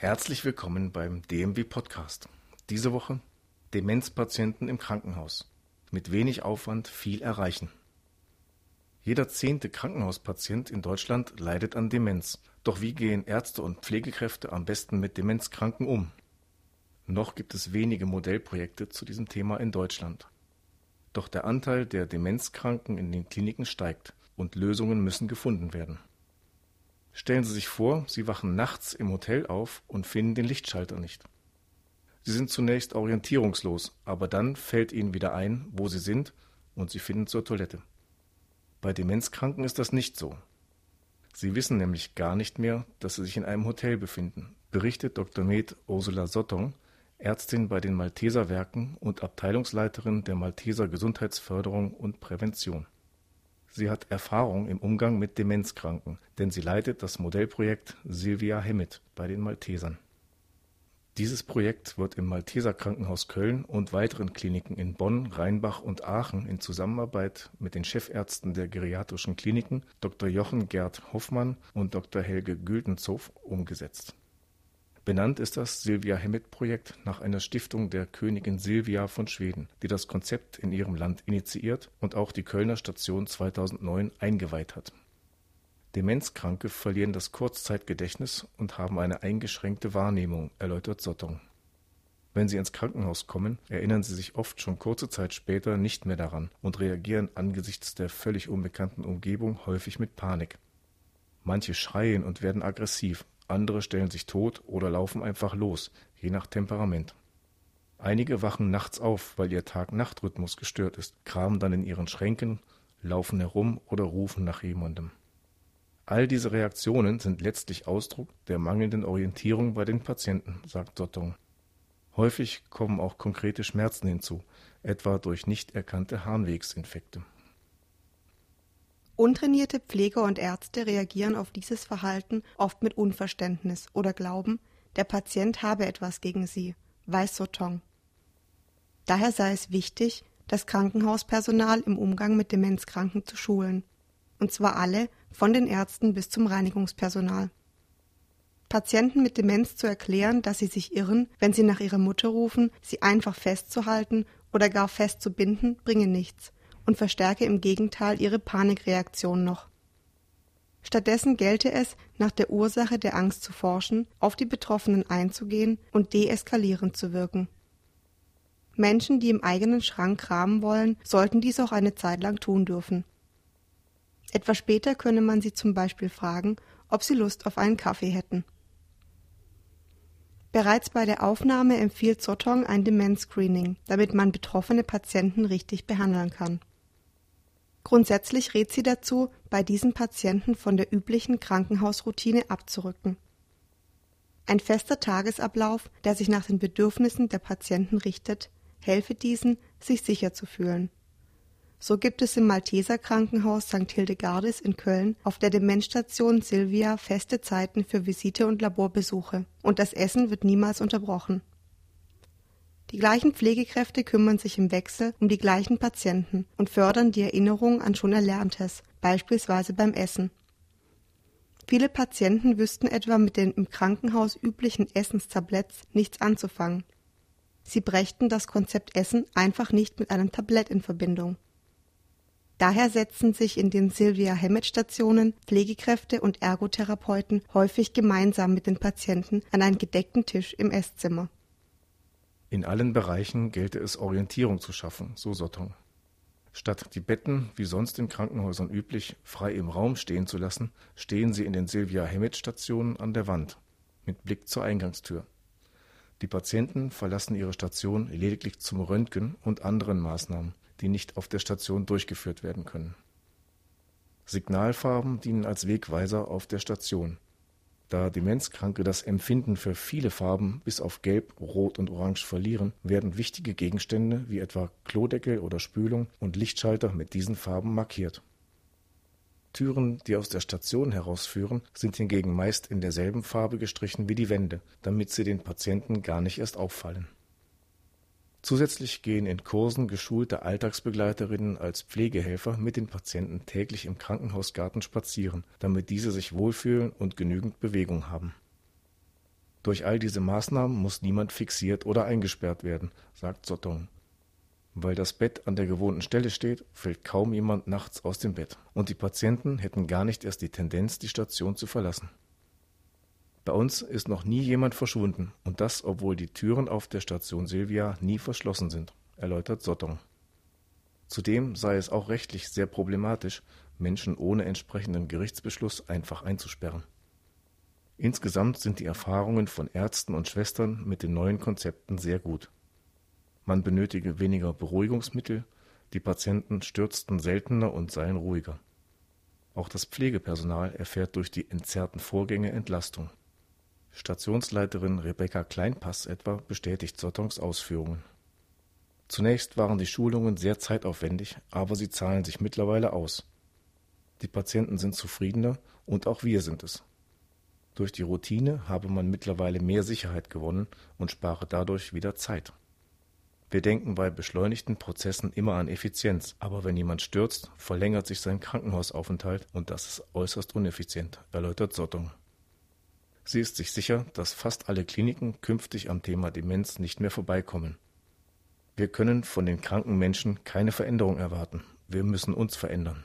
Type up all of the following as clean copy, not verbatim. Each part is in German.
Herzlich willkommen beim DMW Podcast. Diese Woche Demenzpatienten im Krankenhaus. Mit wenig Aufwand viel erreichen. Jeder 10. Krankenhauspatient in Deutschland leidet an Demenz. Doch wie gehen Ärzte und Pflegekräfte am besten mit Demenzkranken um? Noch gibt es wenige Modellprojekte zu diesem Thema in Deutschland. Doch der Anteil der Demenzkranken in den Kliniken steigt und Lösungen müssen gefunden werden. Stellen Sie sich vor, Sie wachen nachts im Hotel auf und finden den Lichtschalter nicht. Sie sind zunächst orientierungslos, aber dann fällt Ihnen wieder ein, wo Sie sind, und Sie finden zur Toilette. Bei Demenzkranken ist das nicht so. Sie wissen nämlich gar nicht mehr, dass sie sich in einem Hotel befinden, berichtet Dr. med. Ursula Sottong, Ärztin bei den Malteser Werken und Abteilungsleiterin der Malteser Gesundheitsförderung und Prävention. Sie hat Erfahrung im Umgang mit Demenzkranken, denn sie leitet das Modellprojekt Sylvia Hemmet bei den Maltesern. Dieses Projekt wird im Malteser Krankenhaus Köln und weiteren Kliniken in Bonn, Rheinbach und Aachen in Zusammenarbeit mit den Chefärzten der geriatrischen Kliniken Dr. Jochen Gerd Hoffmann und Dr. Helge Güldenzow umgesetzt. Benannt ist das Sylvia-Hemmet-Projekt nach einer Stiftung der Königin Silvia von Schweden, die das Konzept in ihrem Land initiiert und auch die Kölner Station 2009 eingeweiht hat. Demenzkranke verlieren das Kurzzeitgedächtnis und haben eine eingeschränkte Wahrnehmung, erläutert Sottong. Wenn sie ins Krankenhaus kommen, erinnern sie sich oft schon kurze Zeit später nicht mehr daran und reagieren angesichts der völlig unbekannten Umgebung häufig mit Panik. Manche schreien und werden aggressiv. Andere stellen sich tot oder laufen einfach los, je nach Temperament. Einige wachen nachts auf, weil ihr Tag-Nacht-Rhythmus gestört ist, kramen dann in ihren Schränken, laufen herum oder rufen nach jemandem. All diese Reaktionen sind letztlich Ausdruck der mangelnden Orientierung bei den Patienten, sagt Sottong. Häufig kommen auch konkrete Schmerzen hinzu, etwa durch nicht erkannte Harnwegsinfekte. Untrainierte Pfleger und Ärzte reagieren auf dieses Verhalten oft mit Unverständnis oder glauben, der Patient habe etwas gegen sie, weiß Sottong. Daher sei es wichtig, das Krankenhauspersonal im Umgang mit Demenzkranken zu schulen. Und zwar alle, von den Ärzten bis zum Reinigungspersonal. Patienten mit Demenz zu erklären, dass sie sich irren, wenn sie nach ihrer Mutter rufen, sie einfach festzuhalten oder gar festzubinden, bringe nichts und verstärke im Gegenteil ihre Panikreaktion noch. Stattdessen gelte es, nach der Ursache der Angst zu forschen, auf die Betroffenen einzugehen und deeskalierend zu wirken. Menschen, die im eigenen Schrank kramen wollen, sollten dies auch eine Zeit lang tun dürfen. Etwas später könne man sie zum Beispiel fragen, ob sie Lust auf einen Kaffee hätten. Bereits bei der Aufnahme empfiehlt Sottong ein Demenz-Screening, damit man betroffene Patienten richtig behandeln kann. Grundsätzlich rät sie dazu, bei diesen Patienten von der üblichen Krankenhausroutine abzurücken. Ein fester Tagesablauf, der sich nach den Bedürfnissen der Patienten richtet, helfe diesen, sich sicher zu fühlen. So gibt es im Malteser Krankenhaus St. Hildegardis in Köln auf der Demenzstation Sylvia feste Zeiten für Visite und Laborbesuche und das Essen wird niemals unterbrochen. Die gleichen Pflegekräfte kümmern sich im Wechsel um die gleichen Patienten und fördern die Erinnerung an schon Erlerntes, beispielsweise beim Essen. Viele Patienten wüssten etwa mit den im Krankenhaus üblichen Essenstabletts nichts anzufangen. Sie brächten das Konzept Essen einfach nicht mit einem Tablett in Verbindung. Daher setzen sich in den Sylvia-Hemmet-Stationen Pflegekräfte und Ergotherapeuten häufig gemeinsam mit den Patienten an einen gedeckten Tisch im Esszimmer. In allen Bereichen gelte es, Orientierung zu schaffen, so Sottong. Statt die Betten, wie sonst in Krankenhäusern üblich, frei im Raum stehen zu lassen, stehen sie in den Sylvia-Hemmet-Stationen an der Wand, mit Blick zur Eingangstür. Die Patienten verlassen ihre Station lediglich zum Röntgen und anderen Maßnahmen, die nicht auf der Station durchgeführt werden können. Signalfarben dienen als Wegweiser auf der Station. Da Demenzkranke das Empfinden für viele Farben bis auf Gelb, Rot und Orange verlieren, werden wichtige Gegenstände wie etwa Klodeckel oder Spülung und Lichtschalter mit diesen Farben markiert. Türen, die aus der Station herausführen, sind hingegen meist in derselben Farbe gestrichen wie die Wände, damit sie den Patienten gar nicht erst auffallen. Zusätzlich gehen in Kursen geschulte Alltagsbegleiterinnen als Pflegehelfer mit den Patienten täglich im Krankenhausgarten spazieren, damit diese sich wohlfühlen und genügend Bewegung haben. Durch all diese Maßnahmen muss niemand fixiert oder eingesperrt werden, sagt Sotong. Weil das Bett an der gewohnten Stelle steht, fällt kaum jemand nachts aus dem Bett. Und die Patienten hätten gar nicht erst die Tendenz, die Station zu verlassen. Bei uns ist noch nie jemand verschwunden. Und das, obwohl die Türen auf der Station Silvia nie verschlossen sind, erläutert Sotong. Zudem sei es auch rechtlich sehr problematisch, Menschen ohne entsprechenden Gerichtsbeschluss einfach einzusperren. Insgesamt sind die Erfahrungen von Ärzten und Schwestern mit den neuen Konzepten sehr gut. Man benötige weniger Beruhigungsmittel, die Patienten stürzten seltener und seien ruhiger. Auch das Pflegepersonal erfährt durch die entzerrten Vorgänge Entlastung. Stationsleiterin Rebecca Kleinpass etwa bestätigt Sotongs Ausführungen. Zunächst waren die Schulungen sehr zeitaufwendig, aber sie zahlen sich mittlerweile aus. Die Patienten sind zufriedener und auch wir sind es. Durch die Routine habe man mittlerweile mehr Sicherheit gewonnen und spare dadurch wieder Zeit. Wir denken bei beschleunigten Prozessen immer an Effizienz, aber wenn jemand stürzt, verlängert sich sein Krankenhausaufenthalt und das ist äußerst ineffizient, erläutert Sotong. Sie ist sich sicher, dass fast alle Kliniken künftig am Thema Demenz nicht mehr vorbeikommen. Wir können von den kranken Menschen keine Veränderung erwarten. Wir müssen uns verändern.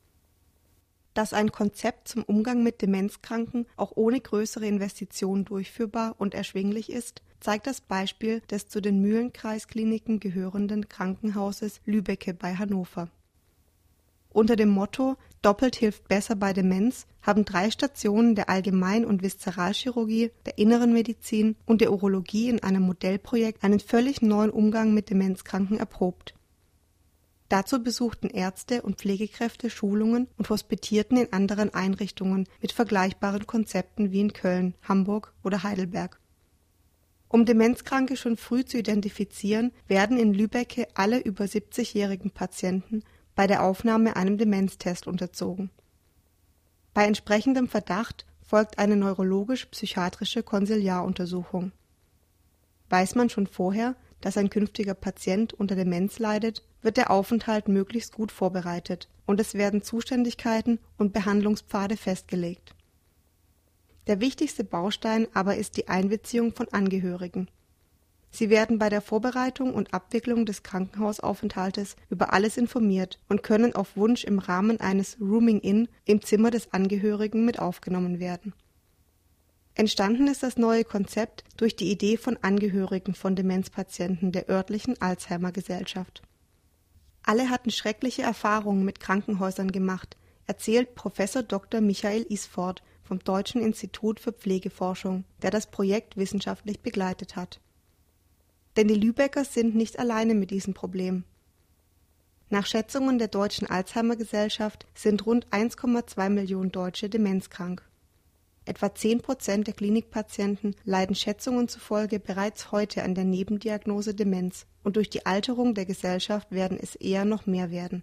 Dass ein Konzept zum Umgang mit Demenzkranken auch ohne größere Investitionen durchführbar und erschwinglich ist, zeigt das Beispiel des zu den Mühlenkreiskliniken gehörenden Krankenhauses Lübbecke bei Hannover. Unter dem Motto »Doppelt hilft besser bei Demenz« haben 3 Stationen der Allgemein- und Viszeralchirurgie, der Inneren Medizin und der Urologie in einem Modellprojekt einen völlig neuen Umgang mit Demenzkranken erprobt. Dazu besuchten Ärzte und Pflegekräfte Schulungen und hospitierten in anderen Einrichtungen mit vergleichbaren Konzepten wie in Köln, Hamburg oder Heidelberg. Um Demenzkranke schon früh zu identifizieren, werden in Lübbecke alle über 70-jährigen Patienten bei der Aufnahme einem Demenztest unterzogen. Bei entsprechendem Verdacht folgt eine neurologisch-psychiatrische Konsiliaruntersuchung. Weiß man schon vorher, dass ein künftiger Patient unter Demenz leidet, wird der Aufenthalt möglichst gut vorbereitet und es werden Zuständigkeiten und Behandlungspfade festgelegt. Der wichtigste Baustein aber ist die Einbeziehung von Angehörigen. Sie werden bei der Vorbereitung und Abwicklung des Krankenhausaufenthaltes über alles informiert und können auf Wunsch im Rahmen eines Rooming-In im Zimmer des Angehörigen mit aufgenommen werden. Entstanden ist das neue Konzept durch die Idee von Angehörigen von Demenzpatienten der örtlichen Alzheimer-Gesellschaft. Alle hatten schreckliche Erfahrungen mit Krankenhäusern gemacht, erzählt Prof. Dr. Michael Isford vom Deutschen Institut für Pflegeforschung, der das Projekt wissenschaftlich begleitet hat. Denn die Lübecker sind nicht alleine mit diesem Problem. Nach Schätzungen der Deutschen Alzheimer-Gesellschaft sind rund 1,2 Millionen Deutsche demenzkrank. Etwa 10% der Klinikpatienten leiden Schätzungen zufolge bereits heute an der Nebendiagnose Demenz und durch die Alterung der Gesellschaft werden es eher noch mehr werden.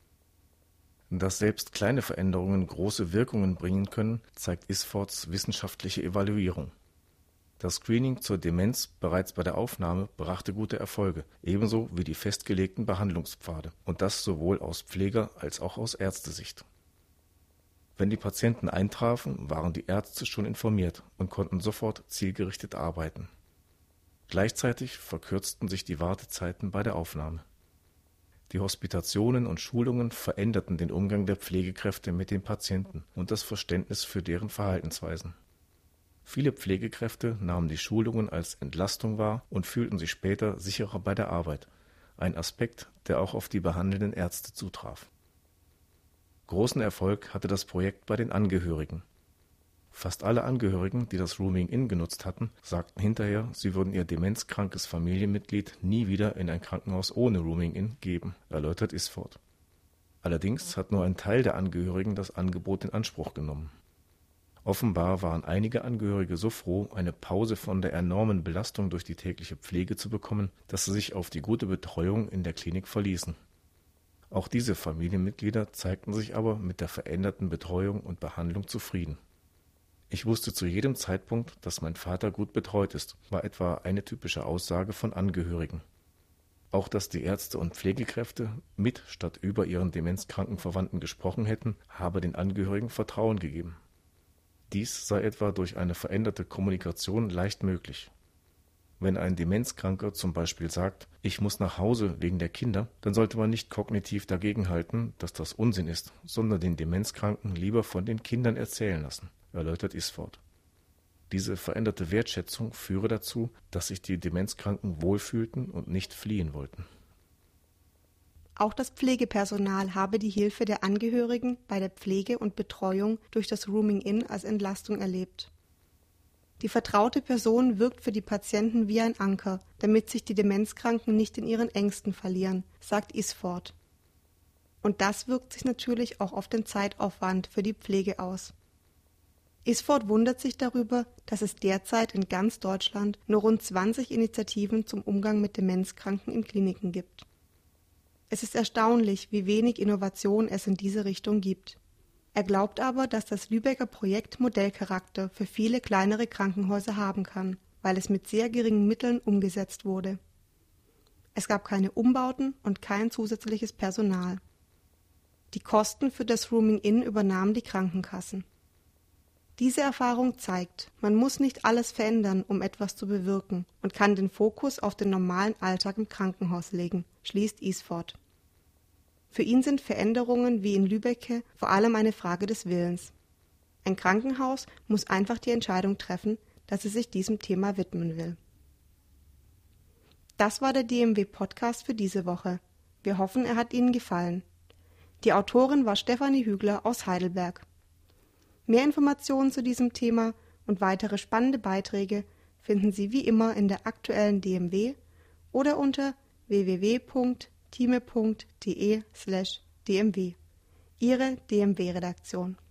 Dass selbst kleine Veränderungen große Wirkungen bringen können, zeigt Isfords wissenschaftliche Evaluierung. Das Screening zur Demenz bereits bei der Aufnahme brachte gute Erfolge, ebenso wie die festgelegten Behandlungspfade, und das sowohl aus Pfleger- als auch aus Ärztesicht. Wenn die Patienten eintrafen, waren die Ärzte schon informiert und konnten sofort zielgerichtet arbeiten. Gleichzeitig verkürzten sich die Wartezeiten bei der Aufnahme. Die Hospitationen und Schulungen veränderten den Umgang der Pflegekräfte mit den Patienten und das Verständnis für deren Verhaltensweisen. Viele Pflegekräfte nahmen die Schulungen als Entlastung wahr und fühlten sich später sicherer bei der Arbeit, ein Aspekt, der auch auf die behandelnden Ärzte zutraf. Großen Erfolg hatte das Projekt bei den Angehörigen. Fast alle Angehörigen, die das Rooming-In genutzt hatten, sagten hinterher, sie würden ihr demenzkrankes Familienmitglied nie wieder in ein Krankenhaus ohne Rooming-In geben, erläutert Isford. Allerdings hat nur ein Teil der Angehörigen das Angebot in Anspruch genommen. Offenbar waren einige Angehörige so froh, eine Pause von der enormen Belastung durch die tägliche Pflege zu bekommen, dass sie sich auf die gute Betreuung in der Klinik verließen. Auch diese Familienmitglieder zeigten sich aber mit der veränderten Betreuung und Behandlung zufrieden. Ich wusste zu jedem Zeitpunkt, dass mein Vater gut betreut ist, war etwa eine typische Aussage von Angehörigen. Auch dass die Ärzte und Pflegekräfte mit statt über ihren demenzkranken Verwandten gesprochen hätten, habe den Angehörigen Vertrauen gegeben. Dies sei etwa durch eine veränderte Kommunikation leicht möglich. Wenn ein Demenzkranker zum Beispiel sagt, ich muss nach Hause wegen der Kinder, dann sollte man nicht kognitiv dagegenhalten, dass das Unsinn ist, sondern den Demenzkranken lieber von den Kindern erzählen lassen, erläutert Isford. Diese veränderte Wertschätzung führe dazu, dass sich die Demenzkranken wohlfühlten und nicht fliehen wollten. Auch das Pflegepersonal habe die Hilfe der Angehörigen bei der Pflege und Betreuung durch das Rooming-In als Entlastung erlebt. Die vertraute Person wirkt für die Patienten wie ein Anker, damit sich die Demenzkranken nicht in ihren Ängsten verlieren, sagt Isford. Und das wirkt sich natürlich auch auf den Zeitaufwand für die Pflege aus. Isford wundert sich darüber, dass es derzeit in ganz Deutschland nur rund 20 Initiativen zum Umgang mit Demenzkranken in Kliniken gibt. Es ist erstaunlich, wie wenig Innovation es in diese Richtung gibt. Er glaubt aber, dass das Lübecker Projekt Modellcharakter für viele kleinere Krankenhäuser haben kann, weil es mit sehr geringen Mitteln umgesetzt wurde. Es gab keine Umbauten und kein zusätzliches Personal. Die Kosten für das Rooming-In übernahmen die Krankenkassen. Diese Erfahrung zeigt, man muss nicht alles verändern, um etwas zu bewirken, und kann den Fokus auf den normalen Alltag im Krankenhaus legen, schließt Isford. Für ihn sind Veränderungen wie in Lübbecke vor allem eine Frage des Willens. Ein Krankenhaus muss einfach die Entscheidung treffen, dass es sich diesem Thema widmen will. Das war der DMW-Podcast für diese Woche. Wir hoffen, er hat Ihnen gefallen. Die Autorin war Stefanie Hügler aus Heidelberg. Mehr Informationen zu diesem Thema und weitere spannende Beiträge finden Sie wie immer in der aktuellen DMW oder unter www.time.de/dmw. Ihre DMW-Redaktion.